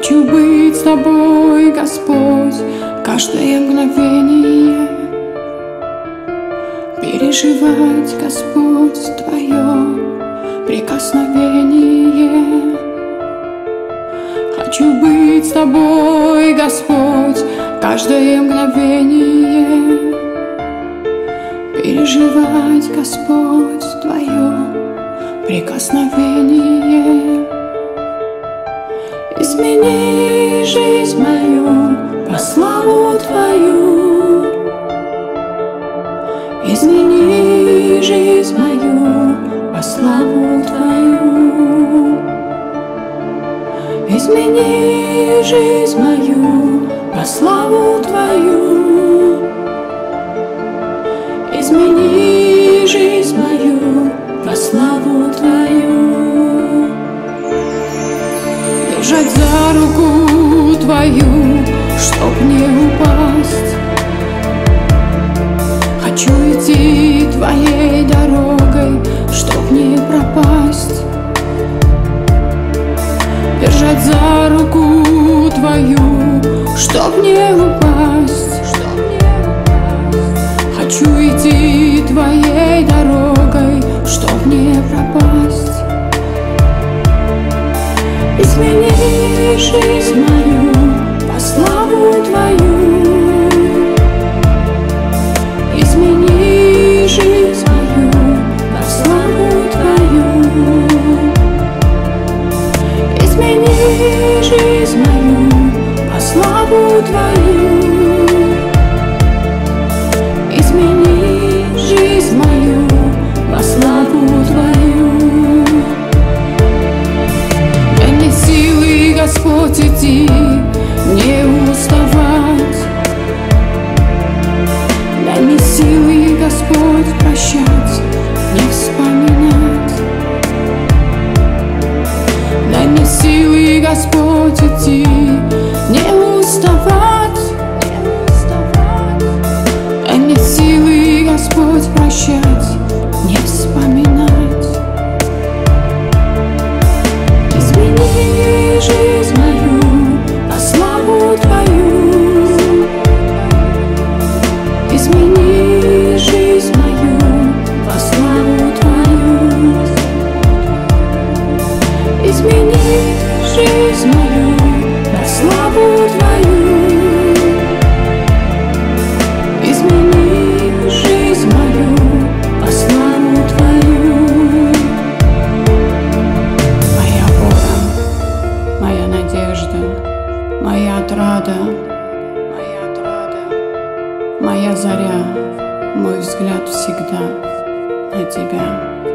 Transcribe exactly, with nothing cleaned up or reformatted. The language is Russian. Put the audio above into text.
Хочу быть с тобой, Господь, каждое мгновение, переживать, Господь, Твое прикосновение. Хочу быть с тобой, Господь, каждое мгновение, переживать, Господь, Твое прикосновение. Измени жизнь мою по славу Твою, измени жизнь мою по славу Твою, измени жизнь мою по славу Твою, измени жизнь мою по славу Твою. Держать за руку Твою, чтоб не упасть. Хочу идти Твоей дорогой, чтоб не пропасть. Держать за руку Твою, чтоб не упасть. Хочу идти Твоей дорогой, чтоб не пропасть. Измени жизнь мою по славу Твою, измени жизнь мою по славу Твою, измени жизнь мою по славу Твою, измени жизнь мою по славу Твою. Господь, идти, не уставать. Дай мне силы, Господь, прощать, не вспоминать. Дай мне силы, Господь, идти, не уставать. Дай мне силы, Господь, прощать, не вспоминать. Измени жизнь мою по славу Твою, измени жизнь мою по славу Твою, измени жизнь мою по славу Твою, измени жизнь мою по славу Твою. Моя надежда, моя отрада, моя отрада, моя заря, мой взгляд всегда на Тебя.